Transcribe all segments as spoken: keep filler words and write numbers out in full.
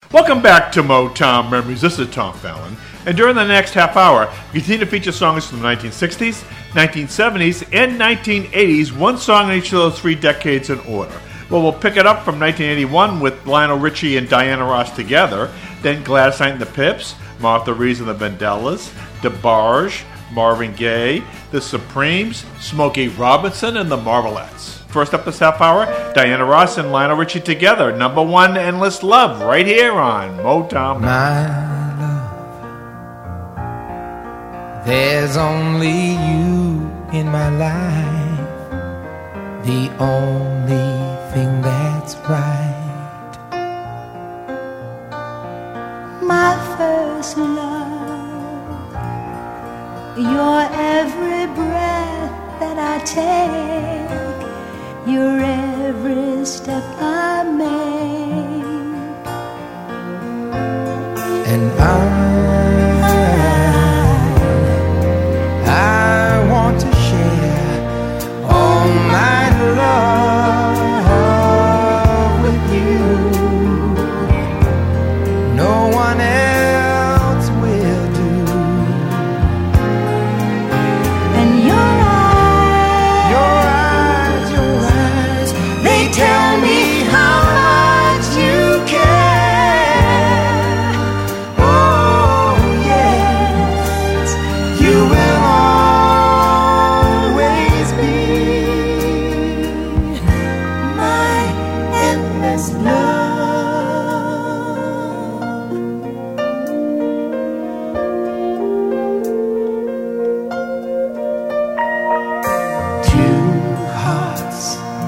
Welcome back to Motown Memories. This is Tom Fallon. And during the next half hour, we continue to feature songs from the nineteen sixties, nineteen seventies, and nineteen eighties, one song in each of those three decades in order. Well, we'll pick it up from nineteen eighty-one with Lionel Richie and Diana Ross together, then Gladys Knight and the Pips, Martha Reeves and the Vandellas, DeBarge, Marvin Gaye, The Supremes, Smokey Robinson, and the Marvelettes. First up this half hour, Diana Ross and Lionel Richie together. Number one, Endless Love, right here on Motown. My love, there's only you in my life, the only thing that's right. My first love, your every breath that I take, your every step I make, and I, I want to share all my love with you. No one else will do. and your tell me how much you care. Oh yes, you will always be my endless love. Two hearts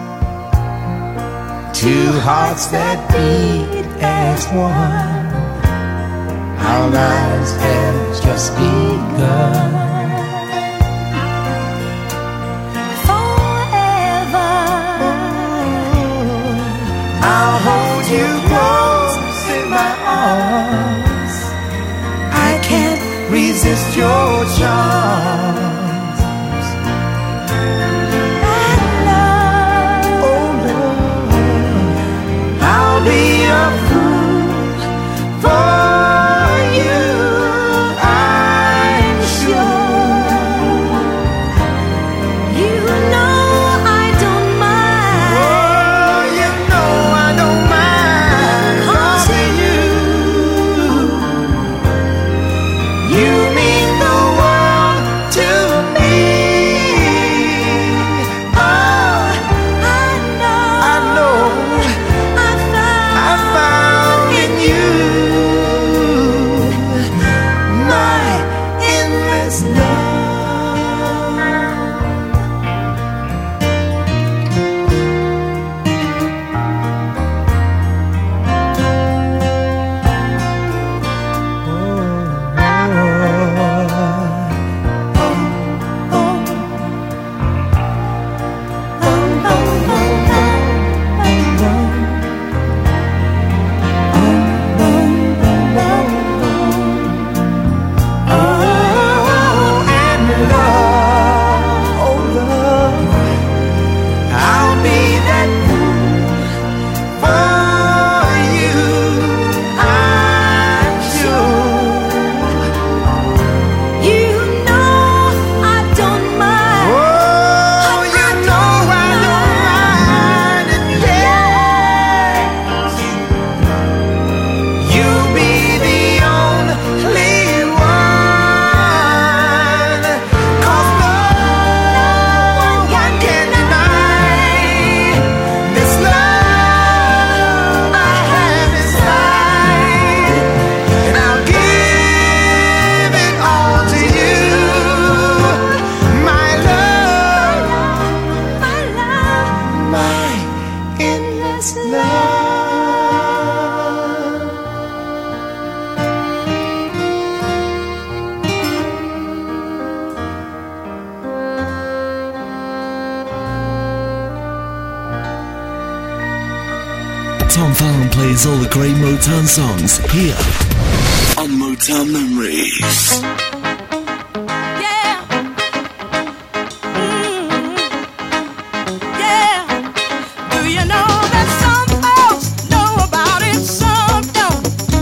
Two hearts that beat as one. Our lives have just begun. Forever I'll hold you close in my arms. I can't resist your charms. Be a fool for you, I'm sure. you know I don't mind. Oh, you know I don't mind. 'Cause you, you mean the world to me. Oh, I know, I know. I found in you my endless Tom Fallon plays all the great Motown songs here on Motown Memories. Do you know that some folks know about it, some don't?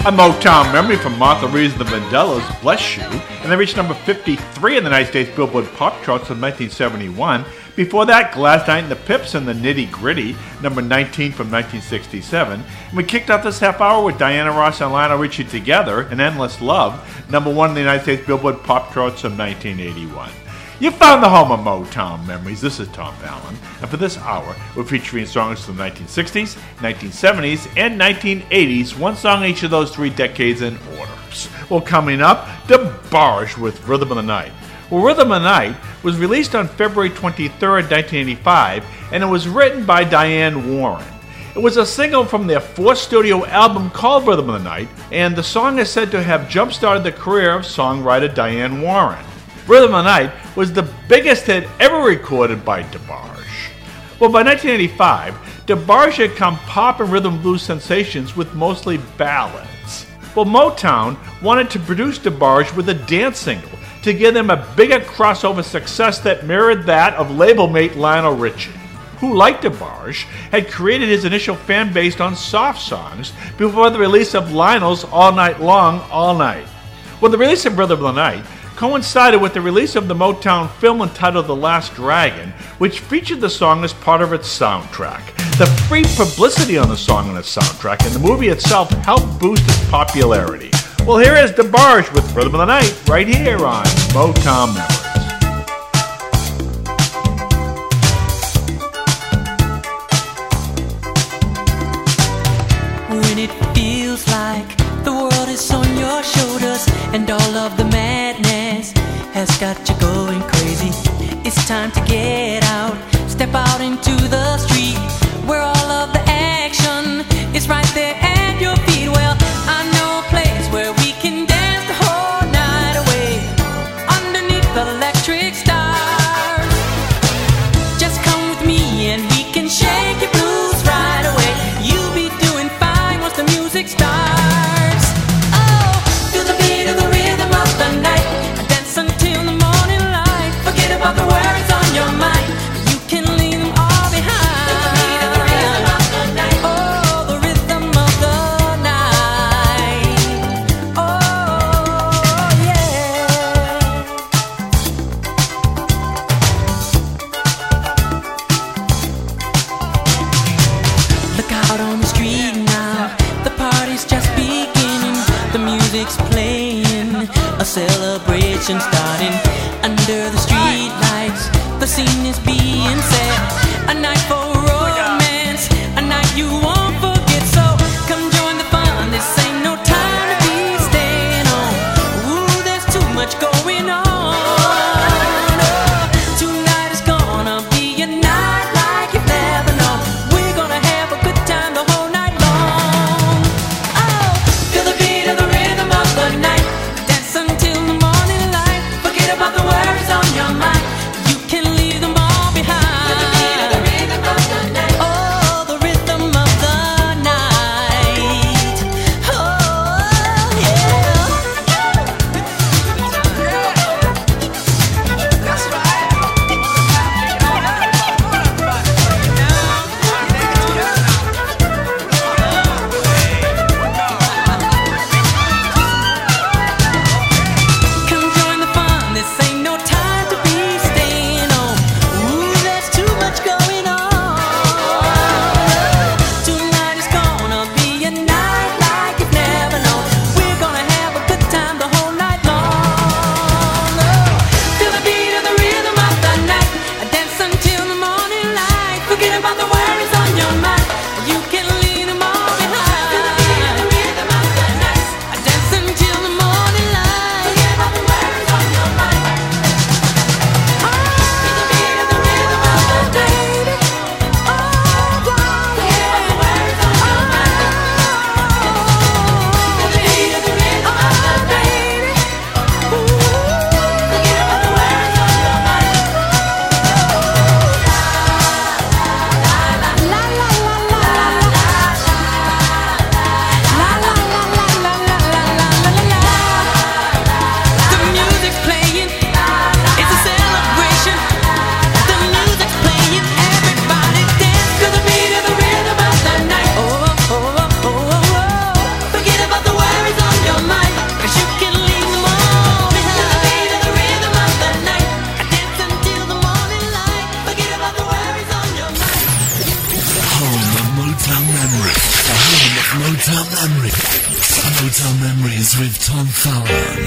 A Motown memory from Martha Reeves and the Vandellas, Bless You, and they reached number fifty-three in the United States Billboard Pop Charts in nineteen seventy-one. Before that, Gladys Knight and the Pips and the Nitty Gritty, number nineteen from nineteen sixty-seven. And we kicked off this half hour with Diana Ross and Lionel Richie together, An Endless Love, number one in the United States Billboard Pop Charts of nineteen eighty-one. You found the home of Motown memories. This is Tom Fallon, and for this hour, we're featuring songs from the nineteen sixties, nineteen seventies, and nineteen eighties, one song each of those three decades in order. Well, coming up, DeBarge with Rhythm of the Night. Well, Rhythm of the Night was released on February twenty-third, nineteen eighty-five, and it was written by Diane Warren. It was a single from their fourth studio album called Rhythm of the Night, and the song is said to have jump-started the career of songwriter Diane Warren. Rhythm of the Night was the biggest hit ever recorded by DeBarge. Well, by nineteen eighty-five, DeBarge had come pop and rhythm blues sensations with mostly ballads. Well, Motown wanted to produce DeBarge with a dance single to give them a bigger crossover success that mirrored that of label mate Lionel Richie, who, like DeBarge, had created his initial fan base on soft songs before the release of Lionel's All Night Long, All Night. Well, the release of Rhythm of the Night coincided with the release of the Motown film entitled The Last Dragon, which featured the song as part of its soundtrack. The free publicity on the song and its soundtrack and the movie itself helped boost its popularity. Well, here is DeBarge with Rhythm of the Night right here on Motown Memories. When it feels like the world is on your shoulders and all of the madness has got you going crazy, it's time to get out, step out into the street where all of the action is right there at your feet. Well, I know a place where we can dance the whole night away underneath the electric stars. Just come with me and we can shake your blues right away. You'll be doing fine once the music starts. Oh, feel the beat of the rhythm of the night. Dance until the morning light. Forget about the words on your mind. You can leave them all behind. Feel the beat of the rhythm of the night. Oh, the rhythm of the night. Oh, yeah. Look out on the street now, the party's just beginning. The music's playing, a celebration starting. Under the street lights, the scene is being set. A night for romance, a night you won't forget. So come join the fun, this ain't no time to be staying home. Ooh, there's too much going on. Oh, tonight is gonna be a night like you've never known. We're gonna have a good time the whole night long. Oh, feel the beat of the rhythm of the night. Dance until the morning light. Forget about the worries on your mind. You can leave them all behind. Feel the beat of the rhythm of the night. Motown Memories. Motown Memories with Tom Fallon.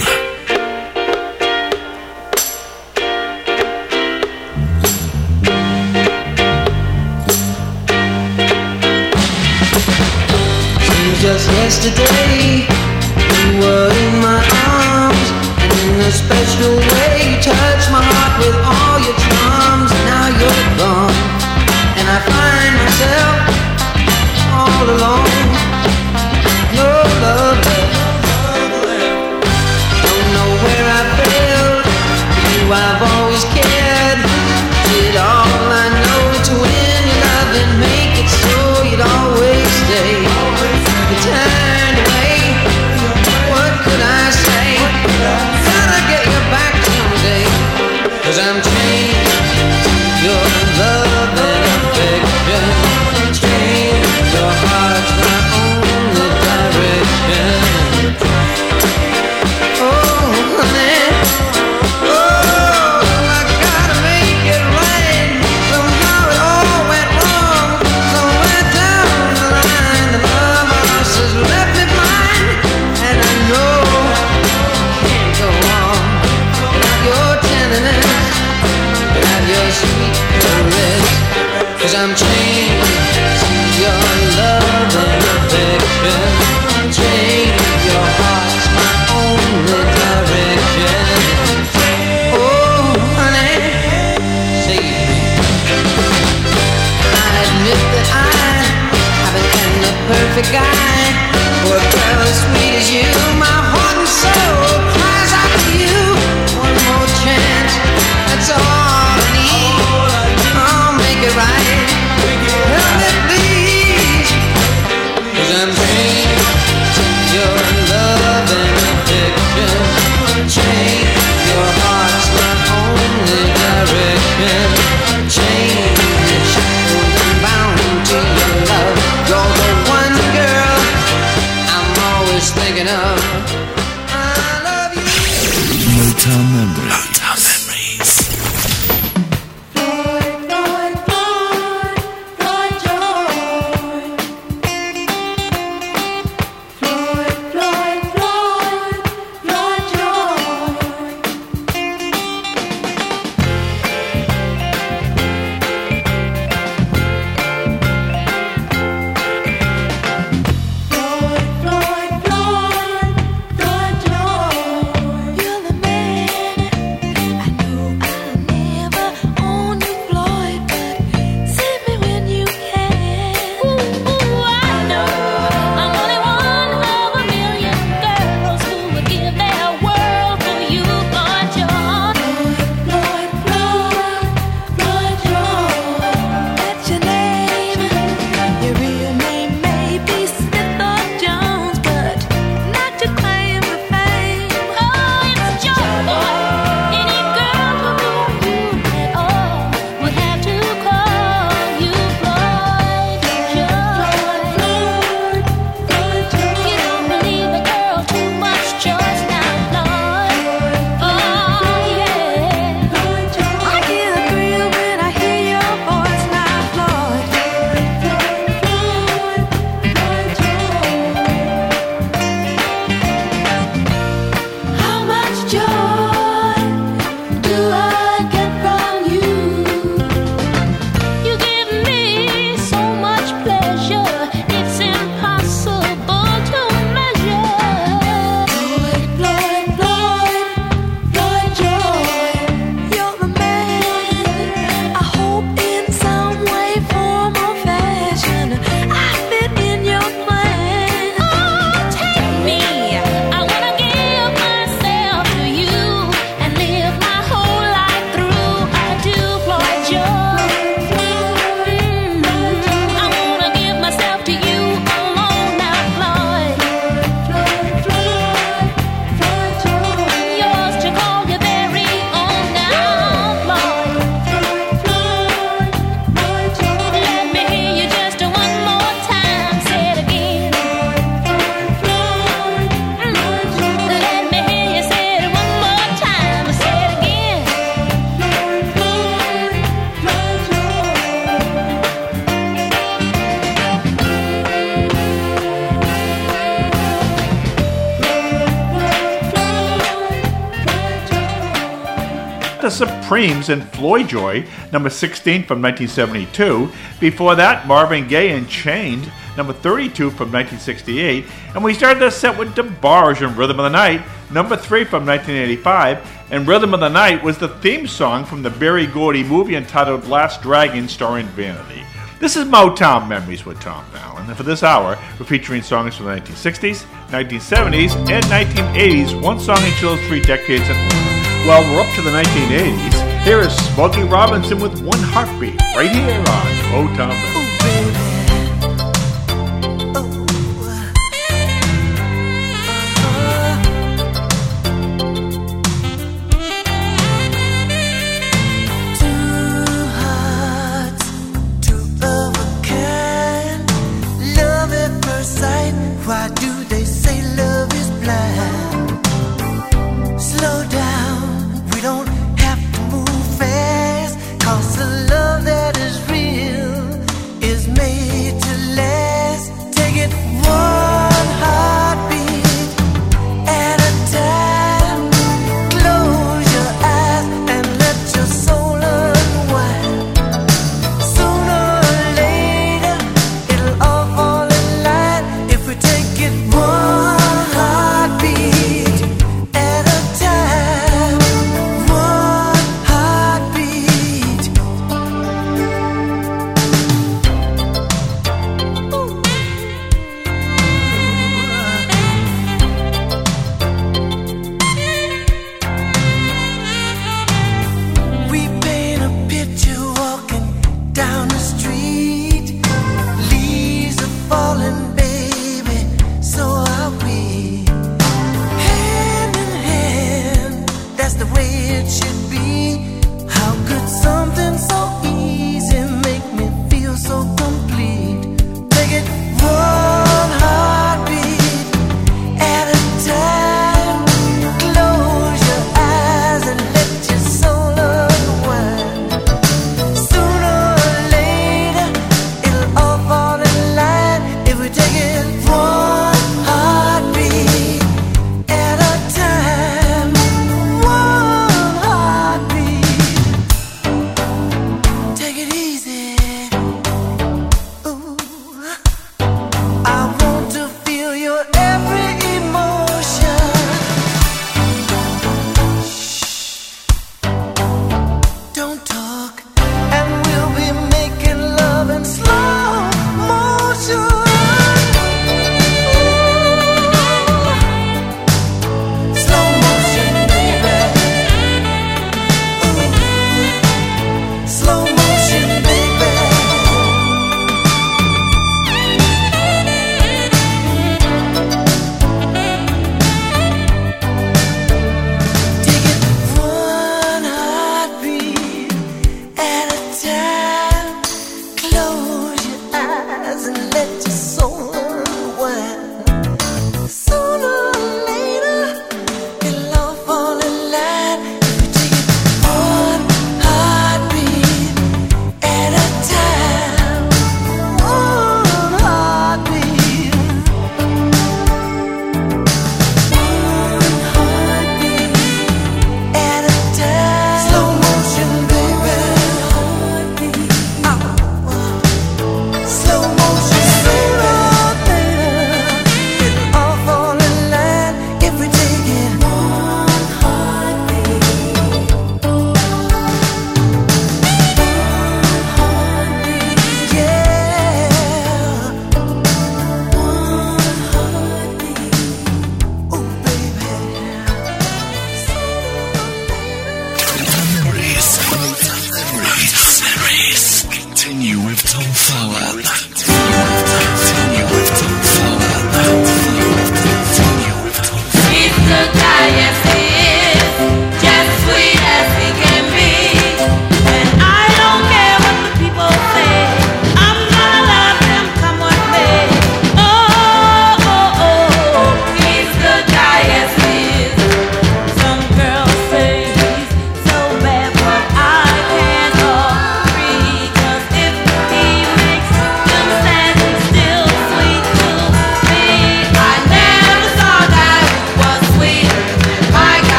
Just yesterday, you were in my arms, and in a special way, you touched my heart with all your charms. Now you're gone, and I find myself all alone. No love left. Don't know where I failed. You, I've always cared. Did all I know to win your love and make it so you'd always stay. Turned away. What could I say? Gotta get you back someday. Cause I'm chained to your love and affection. Chained to your heart's my only direction. Oh, honey. Oh, I gotta make it right. Somehow it all went wrong. Somewhere down the line, the love has left me blind, and I know I can't go on without your tenderness, without your sweet caress. Cause I'm chained to your love and affection. Chained to your heart's my only direction. Oh, honey, save me. I admit that I haven't been the perfect guy for a girl as sweet as you. My heart and soul cries out to you. One more chance, that's all I need. I'll make it right. Help me please. Cause I'm chained to your love and affection. Chained to your heart's my only direction. Chained and shackled and bound to your love. You're the one girl I'm always thinking of. I love you. Motown Memories. Motown Memories. the Supremes and Floyd Joy, number sixteen from nineteen seventy-two. Before that, Marvin Gaye and Chained, number thirty-two from nineteen sixty-eight. And we started the set with DeBarge and Rhythm of the Night, number three from nineteen eighty-five. And Rhythm of the Night was the theme song from the Berry Gordy movie entitled Last Dragon, starring Vanity. This is Motown Memories with Tom Fallon, and for this hour, we're featuring songs from the nineteen sixties, nineteen seventies, and nineteen eighties, one song each of those three decades and more. Well, we're up to the nineteen eighties. Here is Smokey Robinson with One Heartbeat, right here on Motown Memories. Ooh, baby. Why do they say love is blind? Slow down, we don't have to move fast, 'cause the love that is real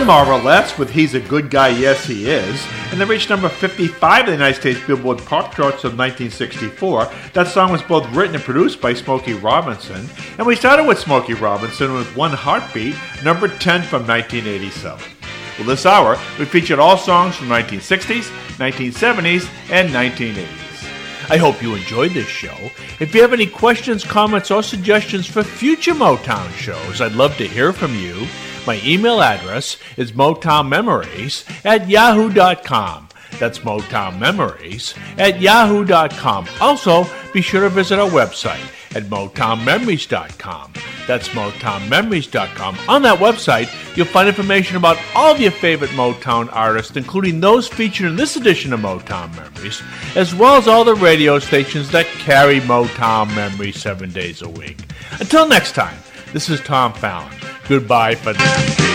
Marvelettes with He's a Good Guy, Yes He Is, and they reached number fifty-five in the United States Billboard Pop Charts of nineteen sixty-four. That song was both written and produced by Smokey Robinson, and we started with Smokey Robinson with One Heartbeat, number ten from nineteen eighty-seven. Well, this hour, we featured all songs from nineteen sixties, nineteen seventies, and nineteen eighties. I hope you enjoyed this show. If you have any questions, comments, or suggestions for future Motown shows, I'd love to hear from you. My email address is motownmemories at yahoo dot com. That's motownmemories at yahoo dot com. Also, be sure to visit our website at motown memories dot com. That's motown memories dot com. On that website, you'll find information about all of your favorite Motown artists, including those featured in this edition of Motown Memories, as well as all the radio stations that carry Motown Memories seven days a week. Until next time, this is Tom Fallon. Goodbye for now.